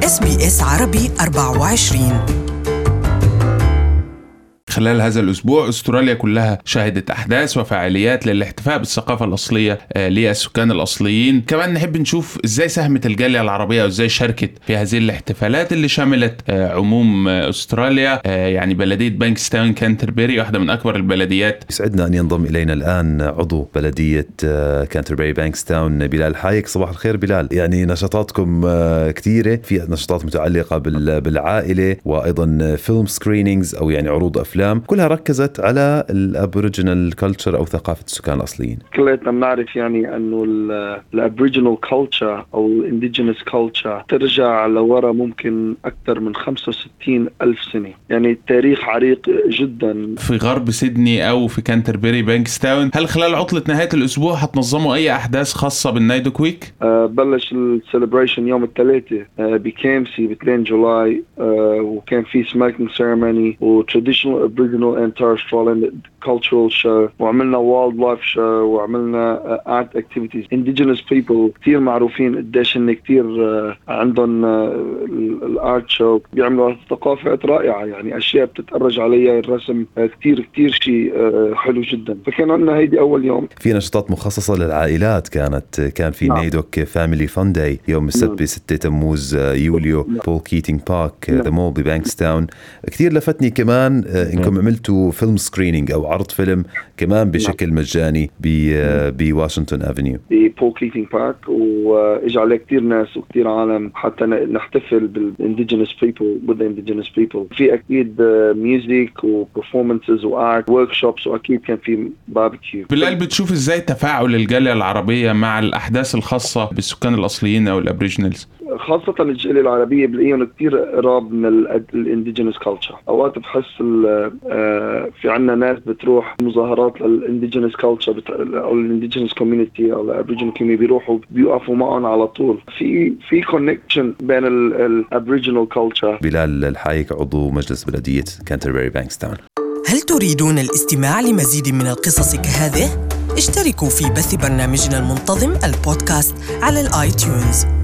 SBS عربي 24. خلال هذا الأسبوع أستراليا كلها شهدت أحداث وفعاليات للاحتفاء بالثقافة الأصلية للسكان الأصليين. كمان نحب نشوف إزاي ساهمت الجالية العربية وإزاي شاركت في هذه الاحتفالات اللي شملت عموم أستراليا، يعني بلدية بانكستاون كانتربري واحدة من أكبر البلديات. يسعدنا أن ينضم إلينا الآن عضو بلدية كانتربري بانكستاون بلال حايك. صباح الخير بلال. يعني نشاطاتكم كثيرة، في نشاطات متعلقة بالعائلة وأيضا فيلم سكرينينجز أو يعني عروض أفلام، كلها ركزت على الابوريجينال كلتشر او ثقافه السكان الاصليين. كلنا بنعرف يعني انه الابوريجينال كلتشر او الانديجينس كلتشر ترجع لورا ممكن اكثر من 65 ألف سنه، يعني التاريخ عريق جدا. في غرب سيدني او في كانتربري بانكستاون، هل خلال عطله نهايه الاسبوع هتنظموا اي احداث خاصه بالنايدوك ويك؟ بلش السيلبريشن يوم الثلاثاء بكامسي ب 2 جولاي، وكان في سماكينج سيرموني وتراديشنال Aboriginal and Torres Strait Islander cultural show، وعملنا wildlife show، وعملنا art activities. Indigenous people كتير معروفين قديش إن كتير عندهم الart show، بيعملوا ثقافات رائعة، يعني أشياء بتتأرج عليها الرسم كتير شيء حلو جدا. فكان عندنا هيدي أول يوم. في نشاطات مخصصة للعائلات، كان في نايدوك فاميلي فان داي يوم السبت ب6 تموز يوليو، بول كيتينج بارك ذا مول ببانكستاون. كتير لفتني كمان إنكم عملتوا فيلم سكرينينج أو عرض فيلم كمان بشكل مجاني بواشنطن أفنيو ببول كيتينج بارك، وإجا عليه كتير ناس وكتير عالم حتى نحتفل بالإنديجينس بيبل with the indigenous people. في أكيد ميوزيك وبرفورمانسز وآرت وركشوبس، وأكيد كان في باربيكيو. بلال، بتشوف إزاي تفاعل الجالية العربية مع الأحداث الخاصة بالسكان الأصليين أو الأبريجينالز؟ خاصة الجالية العربية بلاقيهم كتير قراب من الانديجينس كلتشر. أوقات بحس في عنا ناس بتروح مظاهرات للانديجينس كلتشر أو الانديجينس كوميونيتي أو الابريجينال كوميونيتي، بيروحوا بيوقفوا معهم على طول. في كونكشن بين الابريجينال كلتشر. بلال الحايك، عضو مجلس بلدية كانتربري بانكستاون. هل تريدون الاستماع لمزيد من القصص كهذه؟ اشتركوا في بث برنامجنا المنتظم البودكاست على الآيتيونز.